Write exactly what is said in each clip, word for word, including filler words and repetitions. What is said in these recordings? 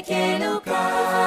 Bekeluka,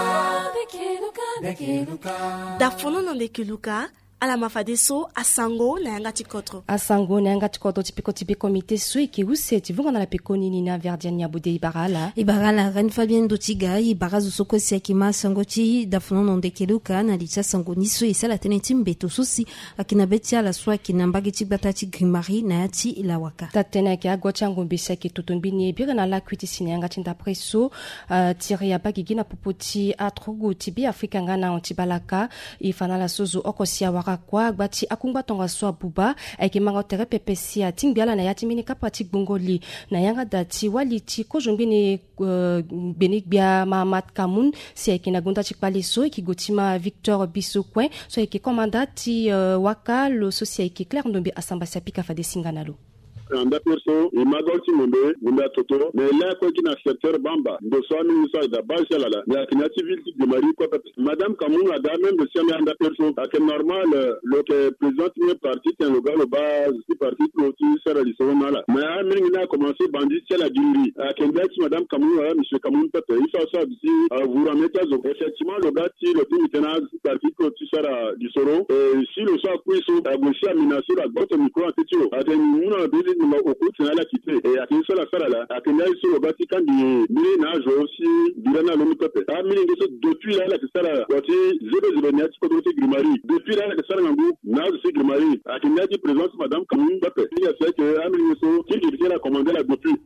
Bekeluka, Bekeluka. Dafono non Bekeluka. Ala mafadeso asango na yanga tikotro asango na yanga tikotro tipiko tipe komite sui ki use tivunga na la pekoni ni na verdian ya bude ibarala ibarala ren Fabien Dotiga ibarazu soko siakima sango ti dafono non Bekeluka na licha sango ni sui sala tenetim beto susi akina betia la swa kina mbageti batati grimari na yati ilawaka tatena ki agwacha ngombe saki tutumbini bira na la kwiti sinyanga tinda preso uh, tiri ya bagigi na popoti atrogo tibi afrika ngana ontibalaka ifana la sozo okosia waka kwa gbati akungba tonga swa buba eke manga tere pepesia tingbiala na yati mini kapati bongoli na yanga dati waliti ko jombini uh, benigbia Mahamat Kamoun si eke na gonda chikpali so eki gotima Victor Bissokwen so eke komandati uh, waka lo sosia eke Claire Ndombe asamba sapika fade singanalo anda perso imagolti ngombe ngombe toto mais là quoi qui na secteur bamba de soami musa da basha la la ya civil de Marie quoi madame Kamoun a même de siame anda perso que normal le que président du parti c'est le gars le base du parti qui sera du second là mais a mingi a commencé bandit c'est la diri que ndaki madame Kamoun là monsieur Kamoun peut il faut ça ici vous remettre effectivement le gars qui le tenaz parti qui sera du soro et si le soir puis so a gauche a menacé la botte micro en titio a nous ma okuti na la kite e akinso la sala la akenya iso lo bati kandi mini na jo aussi dirana lo mikope a mini ngeso depuis là la sala wati zero zero ni ati ko grimari depuis là la sala ngangu na zo grimari akenya di présence madame Kamoun bape il y a fait que a mini ngeso qui qui la commander la depuis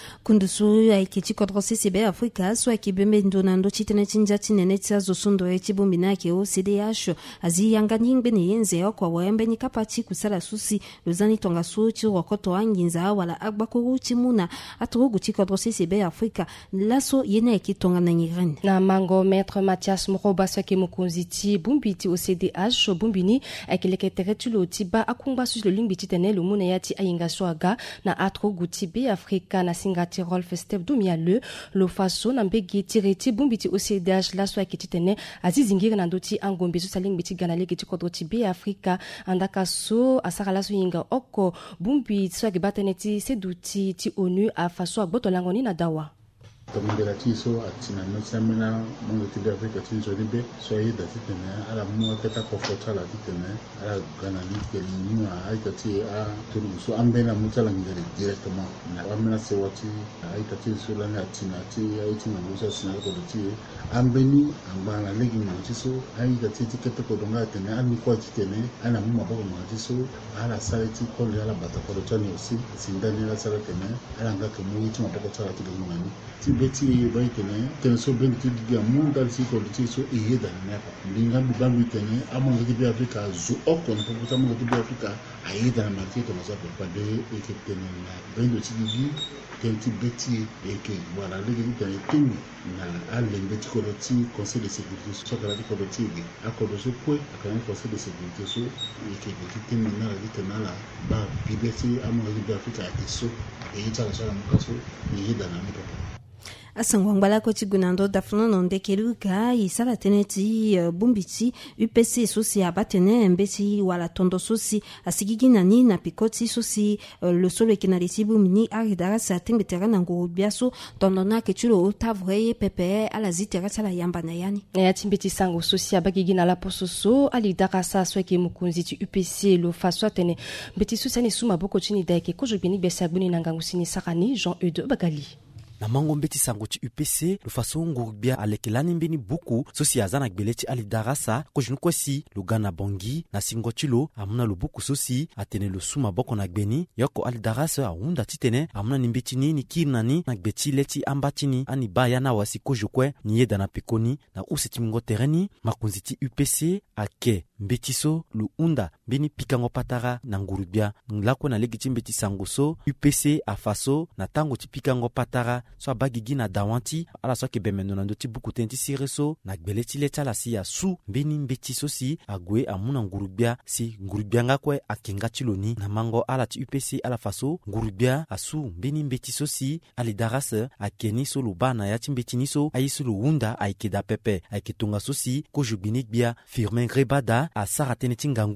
kundusu aikiti kodro C C B Afrika so akibembe ndonando chitene chinjati nenetsa zo sundo echibumbi nake o C D H azi yanganing bene yenze kwa wembe ni kapati kusala susi lozani tonga su chi rokoto anginza wala agbakuru chimuna atugu chikodro C C B Afrika laso yene ekitonga na nyiren na mango maître Mathias Moroba saki mukunziti bumbiti o C D H bumbini akileke teretulo tiba akungba su le lingbi titene lo muna yati ayinga swaga na atugu tibe Afrika na singa Tirol Festep Dumia le lo faso na mbegi tireti bumbiti O C D H la swa kititene azizingira na ndoti angombe so saling biti ganale giti kodroti be Afrika andaka so asara la so yinga oko bumbi swa gebateneti seduti ti ONU a faso agboto langoni na dawa Tomindela tiso atina mesamina mungu tibe Afrika tinzo libe so yida titene ala mua keta kofota la titene ala gana litke linyua aika ti a turu so ambena mutala ngere directement na amena se wati aika ti so langa tina ti aiti na musa sina ko ti ambeni ambana legi na tiso aika ti tikete ko donga tene ani kwa titene ana muma bako na tiso ala salati ko ala bata ko tani aussi sindani la sala tene ala ngaka mu yiti mapako tsala ti ngani ti beti baitene tene so benti dia munda si ko ti so iheda na pa linga bibangu tene amonga ti Afrika zu oko na poputa monga ti Afrika aida na marketo na sapo pa de eketene na bendo ti di tenti beti eke wala legi tene tini na ale beti ko ti conseil de sécurité so kala ti ko ti akodo so kwe akana conseil de sécurité so eke beti tini na la tene na ba bibeti amonga ti Afrika eso e ita la sala mukaso iheda na mito asangwangwala ko chigunando dafuno non Bekeluka isala teneti uh, bumbiti U P C sosi abatene mbeti wala tondo sosi asigigi nani na pikoti sosi uh, le solo kinalisi bumini aridara sa tingbetera na ngubiaso tondona kechulo utavre pepe ala zitera sala yamba na yani ya timbeti sango sosi abagigi na la pososo ali darasa sweke mukunzi ti U P C lo faso tene mbeti susani suma boko chini dake ko jobini besabuni na ngangusini sakani Jean Eude Bagali na mango mbeti sango ti U P C lo faso ngurubia alekelani mbeni buku sosi azana gbeleti ali darasa ko jinu kwesi lo gana bongi na singo tilo amuna lo buku sosi atene lo suma boko na gbeni yoko ali darasa aunda titene amuna nimbeti nini kirnani na gbeti leti ambatini ani baya na wasi ko jukwe ni yeda na pekoni na useti mingo tereni makunzi ti U P C ake mbetiso lu unda beni pikango patara na ngurubia nglako na legiti mbeti sango so U P C afaso na tango ti pikango patara so bagigi na dawanti ala so ke bemeno na ndoti buku tenti sireso na gbeleti leta la si ya su beni mbetiso si agwe amuna ngurubia si ngurubia ngakwe akenga chiloni na mango ala ti U P C ala faso ngurubia asu beni mbetiso si ali darasa akeni so lu bana ya ti mbetini so ayisu lu unda aikeda pepe aiketunga so si ko jubinik bia Firmin Grebada a Saratene Tingangu na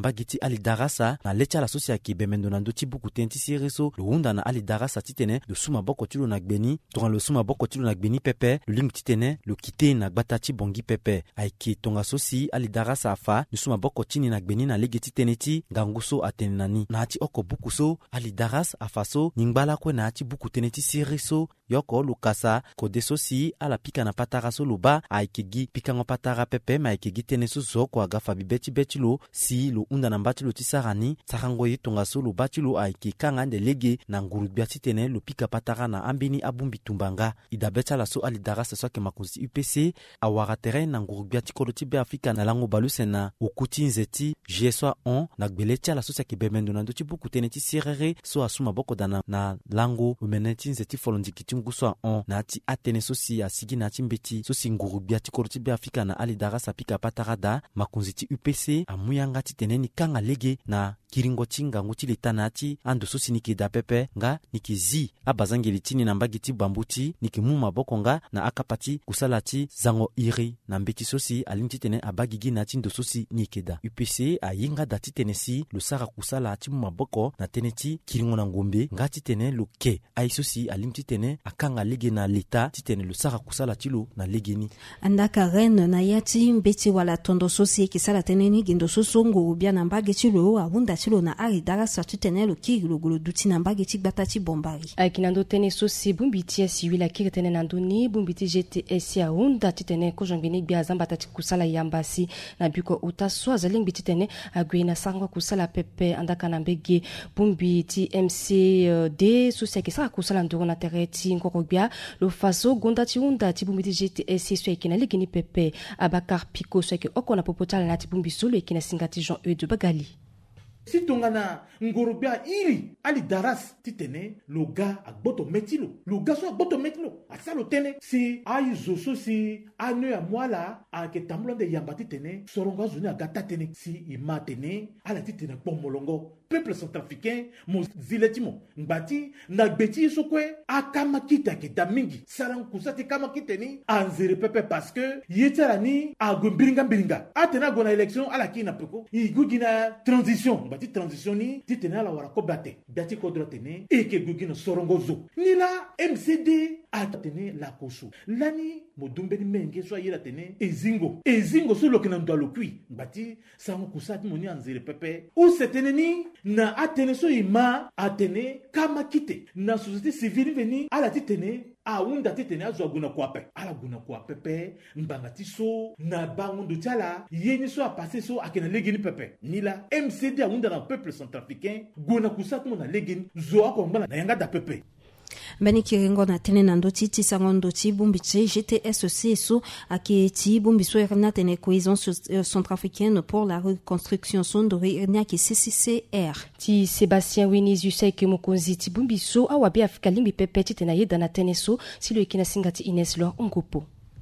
bagiti ali darasa na lecha la sosia ki bemendo na ndoti buku tenti sireso lo unda na ali darasa titene lo suma boko tilo na gbeni tonga lo suma boko tilo na gbeni pepe lo ling titene lo kite na gbatachi bongi pepe aiki tonga sosi ali darasa afa lo suma boko tini na gbeni na lege titene ti ganguso atene nani na ati oko buku so ali daras afaso ningbala kwe na ati buku tene ti sireso yoko lukasa kode sosi ala pika na patara so loba aikigi pika ngo patara pepe ma aikigi tene so zoko agafa bibeti beti lo si lo unda na mbati lo tisarani sarango yitonga so lo bati lo aiki kanga nde lege na nguru biati tene lo pika patara na ambini abumbi tumbanga idabeta la so ali darasa so ke makunzi U P C awara terrain na nguru biati koloti be Afrika na lango balusena okuti nzeti G S on na gbeletia la so ke bemendo na ndoti buku tene ti sirere so asuma boko dana na lango umeneti nzeti folondiki nguswa on na ati atene sosi asigi na timbeti sosi nguru biati koroti be Afrika na ali darasa pika patarada makunziti U P C amuyanga titeneni kanga lege na kiringo tinga nguti litana ati ando sosi niki da pepe nga niki zi abazangeli tini na mbagiti bambuti niki muma bokonga na akapati kusalati zango iri na mbeti sosi alinti tene abagigi na tindo sosi nikeda U P C ayinga dati tenesi lusara kusala ati muma boko na teneti kiringo na ngombe nga titene luke ai sosi alimti tene akanga lege na leta titene lusara kusala tilo na legeni andaka ren na yati mbeti wala tondo sosi kisala teneni gindo sosongo bia na mbageti lo abunda tilo na ari darasa titene lo kiri lo golo duti na mbageti batati bombari aikinando tene sosi bumbiti esi wila kiri tene nandoni bumbiti G T S ya unda titene ko jongeni bia zamba tati kusala yambasi na biko uta swaza ling biti tene agwena sangwa kusala pepe andaka na mbege bumbiti M C D sosi kisala kusala ndoro na tereti ngorobia lo faso gonda ti unda ti bumbiti G T S so ekina ligini pepe Abakar Piko so eke okona popotala na ti bumbi solo ekina singati Jean Eude Bagali si tongana ngorobia iri ali daras titene loga agboto metilo loga so agboto metilo asalo tene si ayi zoso si anyo ya mwala ake tambula de yamba titene soronga zuni agata tene si ima tene ala titene pomolongo peuple centrafricain mo ziletimo ngbati na gbeti sokwe akama kita ke damingi salang kusati kama kiteni anzere pepe parce que yetara ni agombiringa biringa atena gona election ala kina peko igugina transition ngbati transition ni titene ala wara ko bate biati ko drotene e ke gugina sorongo zo ni la M C D atene la koso lani modumbe ni menge so yira tene ezingo ezingo so lokena ndalo kui ngbati sango kusati moni anzere pepe ou setene ni na atene so ima atene kama kite na société civile veni ala titene a unda titene azwa guna kwape ala guna kwape pe mbanga ti so na bangondo tiala yeni so a passé so akena legeni pepe nila M C D a unda na peuple centrafricain guna kusat mo na legeni zo akombala na yanga da pepe Bani kiringo na tene na ndoti ti sangondo ti bumbiti G T S C so ake ti bumbiso erna tene cohésion centrafricaine pour la reconstruction sondori erna ki C C C R ti Sébastien Winisius ke mokonzi ti bumbiso awabi Afrika limbi pepe ti tena yeda na tene so silo ekina singati Ines Lor Ngopo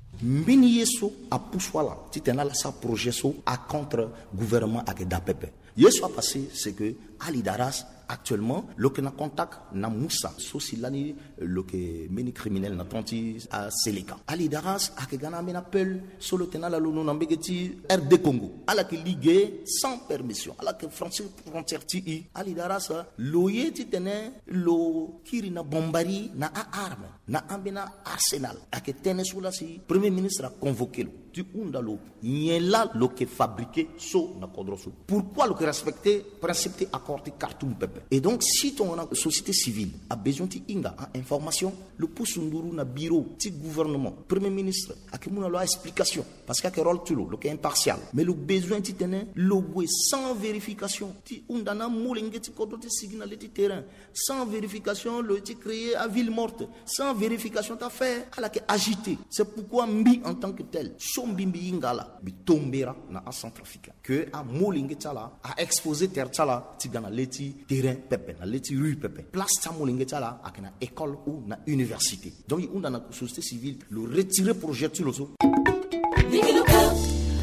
mbini yeso a pousswala ti tena la sa projet so a contre gouvernement ake da pepe yeso a passé c'est que Ali Daras actuellement le que na contact na Moussa sosilani le que meni criminel na tonti a Seleka Ali Daras a que gana men appel sur le tenant la lono na mbegeti R D Congo ala que ligue sans permission ala que français frontière ti Ali Daras loye ti tene lo kiri na bombari na a arme na ambina arsenal a que tene sous la si premier ministre a convoqué tu undalo niela lo que fabriqué so na kodroso pourquoi le que respecter principe accord Khartoum pepe et donc si ton société civile a besoin de inga en information le poussunduru na bureau ti gouvernement premier ministre a que mon explication parce qu'il y a rôle tulo le que impartial mais le besoin ti tene logo sans vérification ti undana molenge ti kodote signal ti terrain sans vérification le ti créé à ville morte sans vérification ta fait à la que agité c'est pourquoi mbi en tant que tel sombimbi ingala bi tombera na centrafricain que a molenge tala a exposé terre tala ti gana leti terrain pepe na leti rue pepe place ta molenge tala a na école ou na université donc on dans la société civile le retirer projet tu loso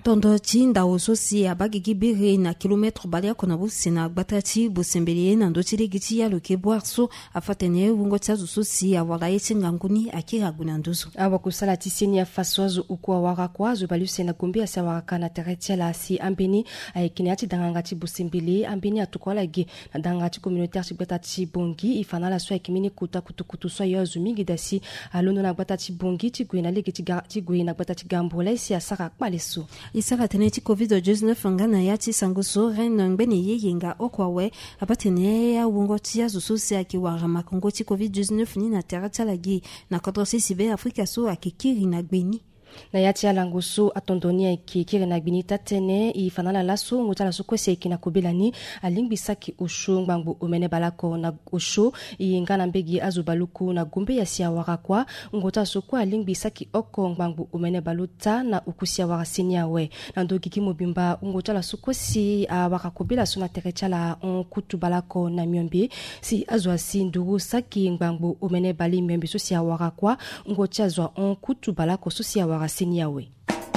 tondo ti ndao so si abagi gi biri na kilometro bali akona busi na gbata ti busembele na ndo ti legi ti yalo ke boarso afatene wungo ti azo so si awara ye ti nganguni akira guna nduzu awa kusala ti seni ya fasoazo uku awara kwa azo baluse na gombe asi awara ka na tere ti ala si ambeni ayekini ati danganga ti busembele ambeni atukola ge na danganga ti communautaire ti gbata ti bongi ifana la so ayekimini kuta kutukutu so yo azo mingi dasi alondo na gbata ti bongi ti gue na legi ti ti gue na gbata ti gambola si asara kpale so isara tene ti covid dix-neuf ngana ya ti sango so ren ngbene ye yenga okwawe abatene ya wungo ti azo so si aki wara makongo ti covid dix-neuf ni na terra talagi na kodro si sibe afrika so akikiri na gbeni na yati alango so atondoni aki kire na gbini tatene i fanala laso ngutala so kwese kina kobelani alingbi saki osho ngbango omene balako na osho i ngana mbegi azubaluku na gombe ya sia wara kwa ngota so kwa alingbi saki oko ngbango omene baluta na ukusia wara sinia we na ndo kiki mobimba ngotala so kwesi a wara kobela so na terechala on kutu balako na myombe si azwa si ndugu saki ngbango omene bali myombe so sia wara kwa ngocha zwa on kutu balako so sia wara Seniawe.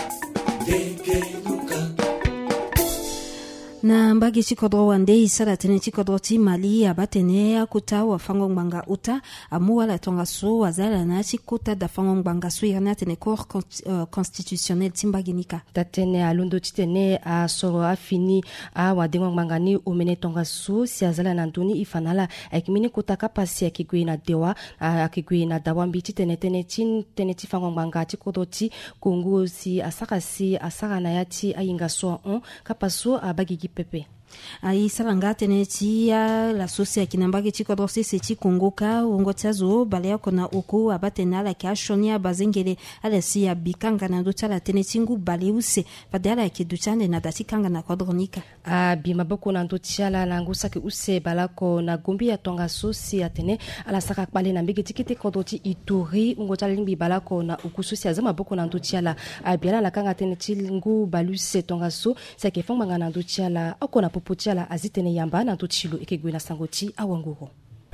na mbagi chikodro wande isara tene chikodro ti mali abatene akuta wa fango mbanga uta amu wala tonga so wazala na chikuta da fango mbanga so yana tene corps uh, constitutionnel timbagi nika tatene alundo titene a soro afini a wadengo mbanga ni umene tonga so si azala na nduni ifanala akimini kutaka pasi akigwe na dewa akigwe na dawambi titene tene tin tene ti fango mbanga chikodro ti kongo si asaka si asaka na yati ayinga so on kapaso abagi pepe ai saranga tene ti ya la sosia kinambagi ti kodro se ti kongoka wongo tsazo balea kona uku abatena la ka shonia bazengele ala si ya bikanga na dota la tene tingu baleuse padala ki duchane na dati kanga na kodronika a bima boko na ndotiala la ngusa ke use balako na gombi ya tonga sosi atene ala saka kpale na mbege tikete kodoti ituri ngota limbi balako na uku sosi azama boko na ndotiala a biala la kanga tene tingu baluse tonga so sa ke fanga na ndotiala akona popotiala azitene yamba na ndochilo ekegwe na sangoti awanguro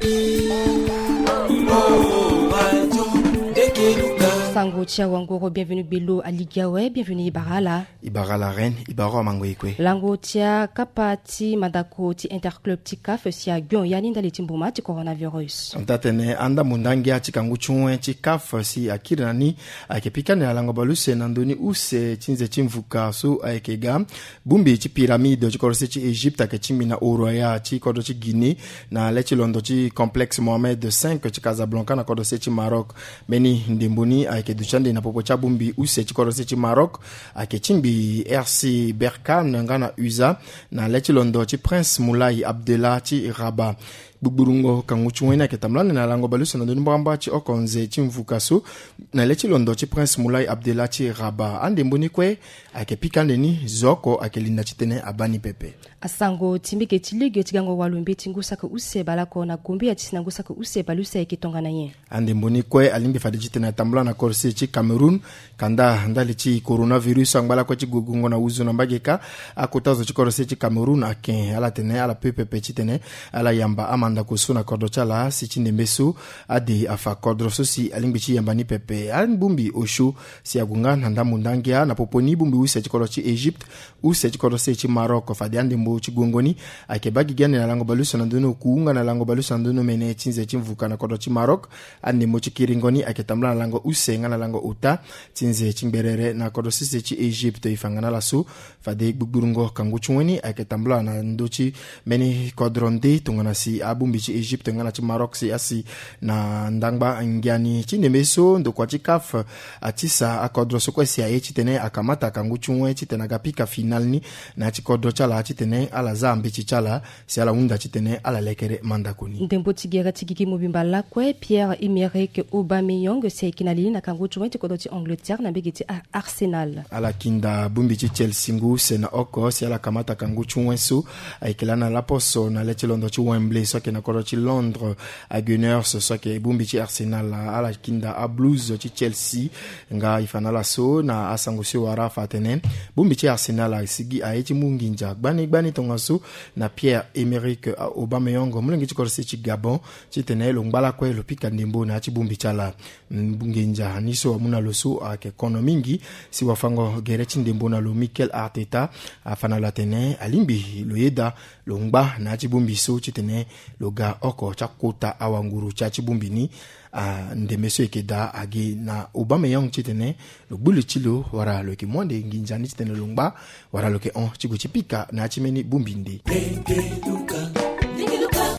Sango Tia Wangoro, bienvenue Bello Aligawe, bienvenue Ibarala. Ibarala Reine, Ibaro Mangoikwe. Lango Tia Kapati Madako Ti Interclub Ti Kaf Sia Gyon Yaninda le Timbuma Ti coronavirus. Antatene anda mundangia Ti Kanguchun Ti Kaf Si Akirani Akepikane Lango Baluse Nandoni Use Tinze Timvuka Su Aikega Bumbi Ti Pyramide Ti Korose Ti Egypte Akechimina Oroya Ti Kodo Ti Guinée na Lechi Londo Ti Complexe Mohamed cinq Ti Casablanca na Kodose Ti Maroc Meni Ndimbuni Aike Duchande na Popocha Bumbi Use Ti Korose Ti Maroc Ake Chimbi R C Berkane Ngana Uza na Lechi Londo Ti Prince Moulay Abdallah Ti Rabat Buburungo Kanguchwena ketamlane na lango baluso na ndonibamba Ti Okonze Ti Mvukaso na Lechi Londo Ti Prince Moulay Abdallah Ti Rabat ande mboni kwe ake pikandeni zoko ake linda chitene abani pepe asango timbike tilige tigango walumbe tingusa ka use balako na gombe ya tisina ngusa ka use balusa ekitonga na ye ande mboni kwe alimbe fadi chitene tambula na korse Ti Cameroon kanda ndali Ti coronavirus angbala kwa Ti gugungo na uzu na mbageka akotazo Ti korse Ti Cameroon ake ala tene ala pepe chitene ala yamba amanda kusu na kordo chala si chinembesu ade afa kodro so si alimbe Ti yamba ni pepe albumbi oshu si agunga nanda mundangia na poponi bumbi use Ti kordo Ti Egypte use Ti kordo Ti Maroc fadi ande mbo Ti gongoni ake bagi gane na lango baluso na ndono kuunga na lango baluso na ndono mene tinze Ti mvuka na kordo Ti Maroc ande mbo Ti kiringoni ake tambla na lango use nga na lango uta tinze Ti mberere na kordo sisi Ti Egypte ifangana la su fadi gbuburungo kanguchweni ake tambla na ndochi meni kodronde tungana si abumbi Ti Egypte nga na Ti Maroc si asi na ndangba ngiani Ti nemeso ndo kwa Ti Kaf atisa akodro so kwesi ya echi tene akamata kanguchwe Ti tena gapika final ni na Ti kodro chala Ti tene ala zambi Ti chala si ala unda Ti tene ala lekere mandakuni ndembo tigera tigiki mobimba lakwe Pierre Emerick Aubameyang si kinalili na kanguchwe Ti kodro Ti Angleterre na begi Ti Arsenal ala kinda bumbi Ti Chelsea ngu sena oko si ala kamata kanguchwe so aikilana la poso na Lechi Londo Ti Wembley so ke na koro ci Londres a Gunners so ke bumbi ci Arsenal ala kinda a Blues ci Chelsea nga ifanala so na asango si wara fatenen bumbi ci Arsenal a sigi a eti munginja gbani gbani tonga so na Pierre-Emerick Aubameyang mulengi ci korse ci Gabon ci tene lo ngbala kwe lo pika ndembo na ci bumbi chala mbungenja niso amuna lo so a ke kono mingi si wafango gere ci ndembo na lo Mikel Arteta afana la tene alimbi lo yeda lo ngba na ci bumbi so ci tene lo ga oko cha kota awanguru cha ci bumbi ni a ndemeso ekeda agi na Aubameyang ci tene lo bulu ci lo wara lo ke monde nginja ni ci tene lo ngba wara lo ke on ci go ci pika na ci meni bumbi ndi.